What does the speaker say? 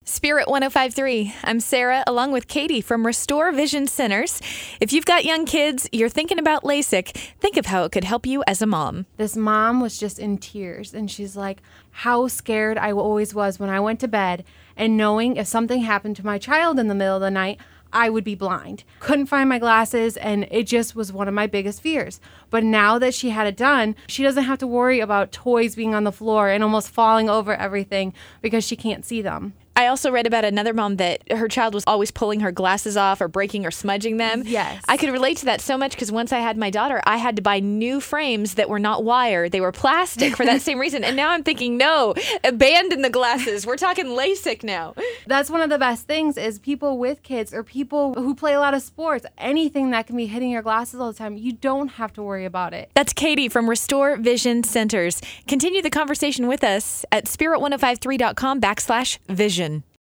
Spirit 1053. I'm Sarah, along with Katie from Restore Vision Centers. If you've got young kids, you're thinking about LASIK, think of how it could help you as a mom. This mom was just in tears, and she's like, how scared I always was when I went to bed, and knowing if something happened to my child in the middle of the night, I would be blind. Couldn't find my glasses, and it just was one of my biggest fears. But now that she had it done, she doesn't have to worry about toys being on the floor and almost falling over everything because she can't see them. I also read about another mom that her child was always pulling her glasses off or breaking or smudging them. Yes. I could relate to that so much because once I had my daughter, I had to buy new frames that were not wire. They were plastic for that same reason. And now I'm thinking, no, abandon the glasses. We're talking LASIK now. That's one of the best things is people with kids or people who play a lot of sports, anything that can be hitting your glasses all the time, you don't have to worry about it. That's Katie from Restore Vision Centers. Continue the conversation with us at spirit1053.com/vision.